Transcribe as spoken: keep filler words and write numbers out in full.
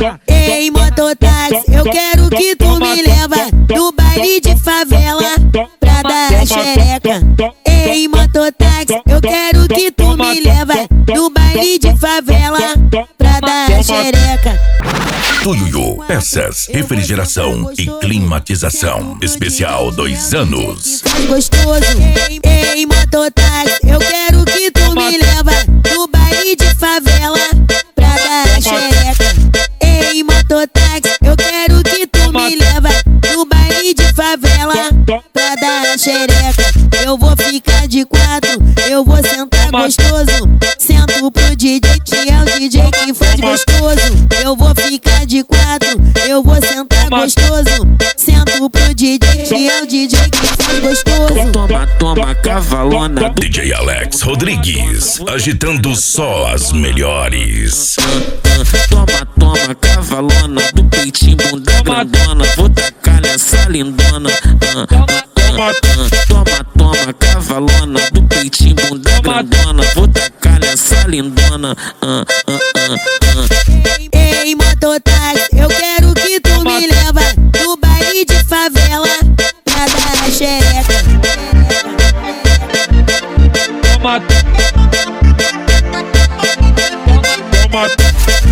Ei, mototáxi, eu quero que tu me leva no baile de favela pra dar xereca. Ei, mototáxi, eu quero que tu me leva no baile de favela pra dar xereca. Tuiuiu, peças, refrigeração e climatização. Especial dois anos. Gostoso. Ei, mototáxi, eu quero que tu me leva no baile de favela pra dar xereca. Ei, mototáxi, eu quero que tu me leva no baile de favela pra dar xereca. Eu vou ficar de quatro, eu vou sentar gostoso. Sento pro D J, que é o D J que faz gostoso. Eu vou ficar de quatro, eu vou sentar gostoso. Sento pro D J, que é o D J que faz gostoso. Toma, toma, cavalona do D J Alex Rodrigues, agitando só as melhores. Toma, toma, cavalona do peitinho, bunda grandona. Vou tacar nessa lindona. Toma, toma, cavalona do peitinho, bunda grandona. Vou tacar nessa lindona. Ei, mototáxi, eu quero que tu me leva no baile de favela pra dar xereca. Toma, toma, toma.